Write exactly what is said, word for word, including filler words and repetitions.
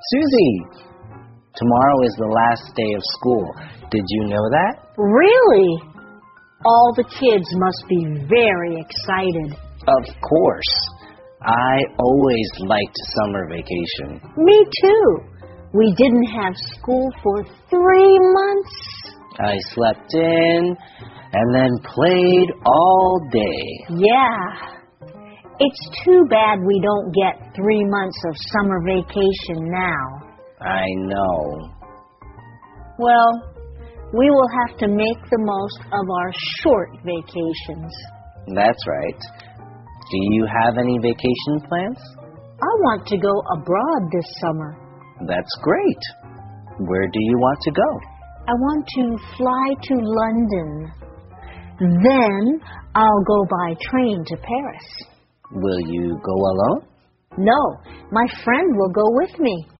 Susie, tomorrow is the last day of school. Did you know that? Really? All the kids must be very excited. Of course. I always liked summer vacation. Me too. We didn't have school for three months. I slept in and then played all day. Yeah. It's too bad we don't get three months of summer vacation now. I know. Well, we will have to make the most of our short vacations. That's right. Do you have any vacation plans? I want to go abroad this summer. That's great. Where do you want to go? I want to fly to London. Then I'll go by train to Paris. Will you go alone? No, my friend will go with me.